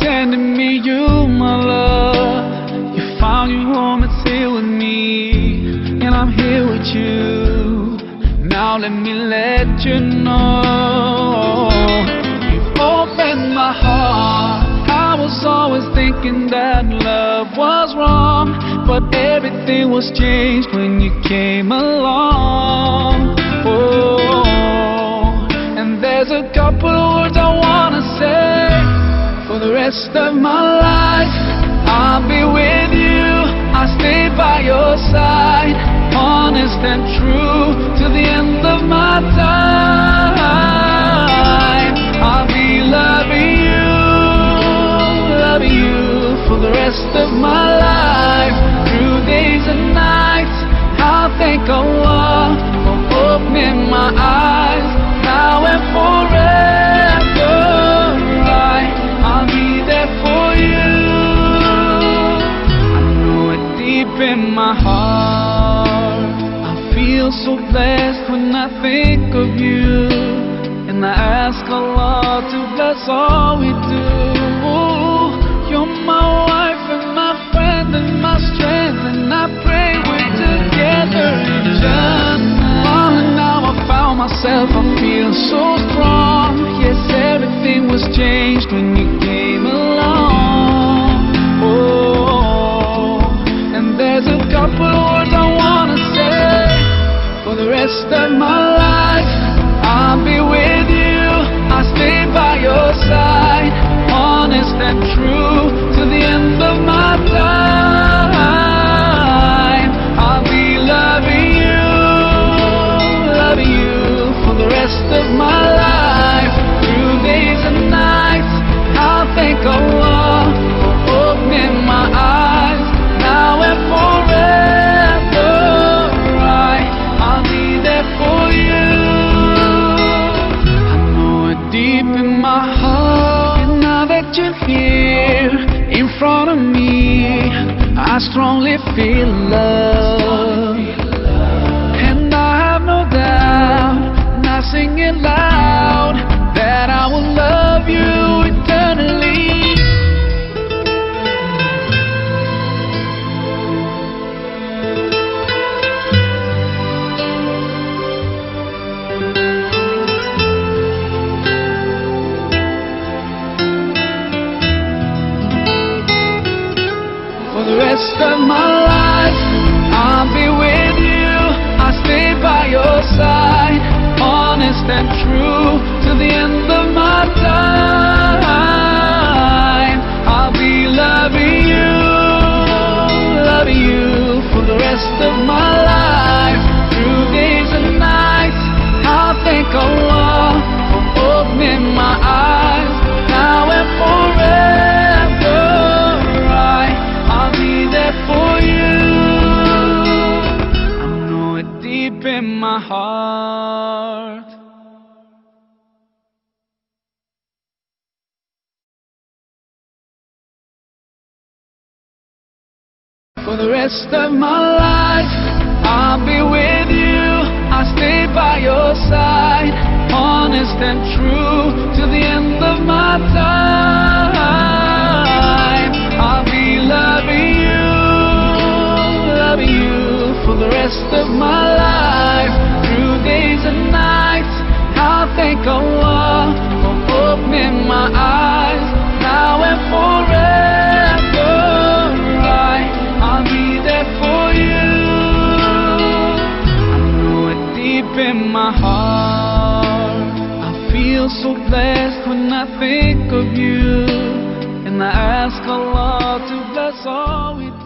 sending me you, my love. You found your home, it's here with me, and I'm here with you. Now let me let you know, you've opened my heart. I was always thinking that love was wrong, but everything was changed when you came along. Oh, and there's a couple of words I wanna say. For the rest of my life, I'll be with you. I'll stay by your side, honest and true, to the end of my time. I'll be loving you for the rest of my life. Through days and nights, I'll thank Allah for opening my eyes. Now and forever, I'll be there for you. I know it deep in my heart. I feel so blessed when I think of you, and I ask Allah to bless all we do. You're my wife and my friend and my strength, and I pray we're together in Jannah. Oh, and now I found myself, I feel so strong. Yes, everything was changed when you came along. Oh, and there's a couple of words I wanna say. For the rest of my life, I'll be with you. I'll stay by your side, honest and true, to the end of my time. I'll be loving you for the rest of my life. Through days and nights, I'll thank Allah for opening my eyes. Now and forever, I'll be there for you. I know it deep in my heart. And now that you're here in front of me, I strongly feel love. And I have no doubt, and I sing it loud, that I will love you eternally. For the rest of my life, I'll be with you. I'll stay by your side, honest and true, to the end of my time. I'll be loving you for the rest of my life. Through days and nights, I'll thank Allah for opening my eyes. Now and forever, I'll be there for you. I know it deep in my heart. For the rest of my life, I'll be with you. I'll stay by your side, honest and true, to the end of my time. I'll be loving you for the rest of my life. Through days and nights, I'll thank Allah for opening my eyes. Now and forever, I'll be there for you. I know it deep in my heart. I feel so blessed when I think of you, and I ask Allah to bless all we do.